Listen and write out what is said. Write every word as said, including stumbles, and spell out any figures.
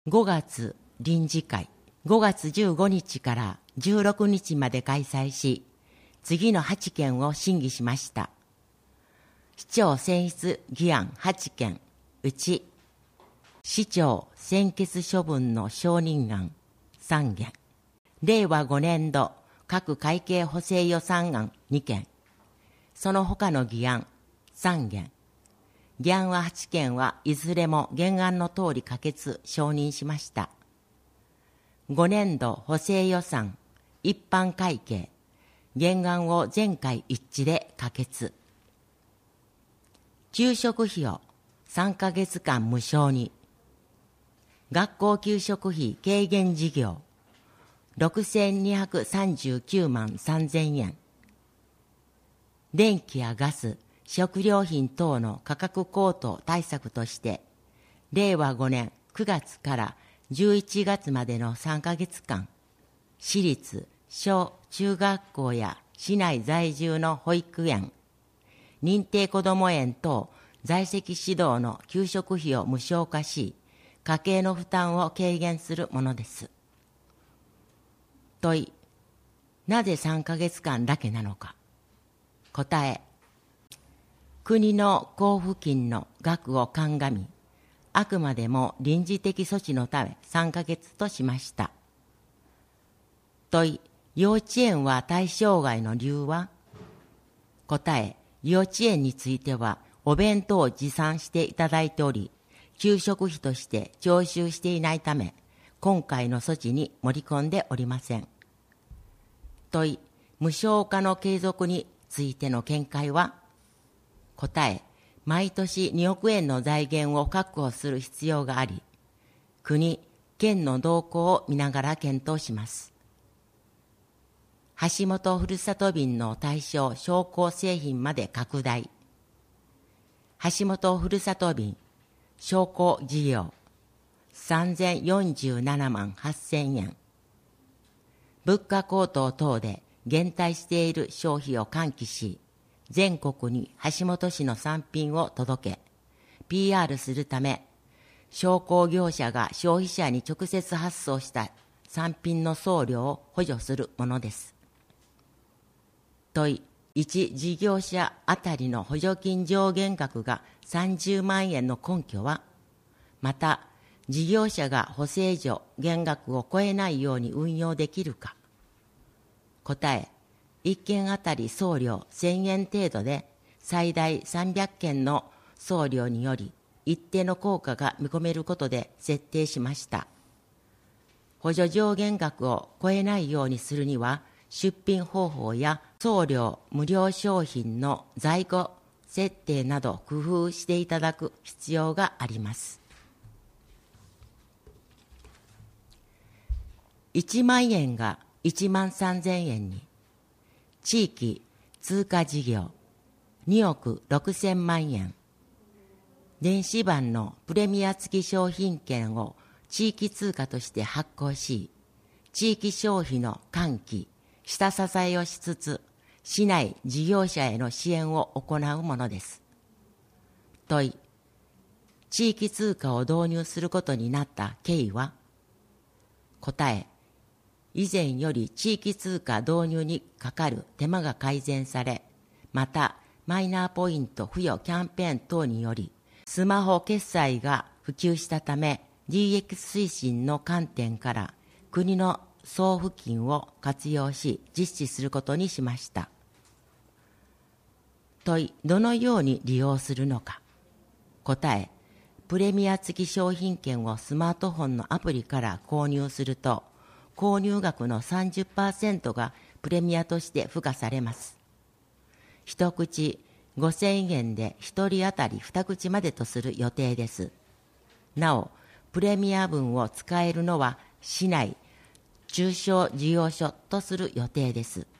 ごがつ臨時会、ごがつじゅうごにちからじゅうろくにちまで開催し、次のはちけんを審議しました。市長選出議案はちけん、うち、市長専決処分の承認案さんげん、れいわごねんど各会計補正予算案にけん、その他の議案さんげん、議案ははちけんはいずれも原案の通り可決・承認しました。ごねんど補正予算、一般会計、原案を全会一致で可決。給食費をさんかげつかん無償に。学校給食費軽減事業、ろくせんにひゃくさんじゅうきゅうまんさんぜんえん。電気やガス、食料品等の価格高騰対策として、れいわごねんくがつからじゅういちがつまでのさんかげつかん、私立、小中学校や市内在住の保育園、認定こども園等在籍指導の給食費を無償化し、家計の負担を軽減するものです。問い、なぜさんかげつかんだけなのか。答え、国の交付金の額を鑑み、あくまでも臨時的措置のためさんかげつとしました。問い、幼稚園は対象外の理由は。答え、幼稚園についてはお弁当を持参していただいており、給食費として徴収していないため、今回の措置に盛り込んでおりません。問い、無償化の継続についての見解は。答え、毎年におくえんの財源を確保する必要があり、国、県の動向を見ながら検討します。橋本ふるさと便の対象商工製品まで拡大。橋本ふるさと便商工事業さんぜんよんじゅうななまんはっせんえん。物価高騰等で減退している消費を喚起し、全国に橋本市の産品を届け、ピーアール するため、商工業者が消費者に直接発送した産品の送料を補助するものです。問い、いち事業者あたりの補助金上限額がさんじゅうまんえんの根拠は。また、事業者が補正上限額を超えないように運用できるか。答え、いっけんあたり送料せんえん程度で最大さんびゃっけんの送料により一定の効果が見込めることで設定しました。補助上限額を超えないようにするには、出品方法や送料無料商品の在庫設定など工夫していただく必要があります。いちまんえんがいちまんさんぜんえんに、地域通貨事業におくろくせんまんえん、電子版のプレミア付き商品券を地域通貨として発行し、地域消費の喚起、下支えをしつつ、市内事業者への支援を行うものです。問い、地域通貨を導入することになった経緯は。答え、以前より地域通貨導入にかかる手間が改善され、またマイナーポイント付与キャンペーン等によりスマホ決済が普及したため、 ディーエックス 推進の観点から国の送付金を活用し実施することにしました。問い、どのように利用するのか。答え、プレミア付き商品券をスマートフォンのアプリから購入すると、購入額の さんじゅっパーセント がプレミアとして付加されます。一口ごせんえんでひとり当たりに口までとする予定です。なお、プレミア分を使えるのは市内中小事業所とする予定です。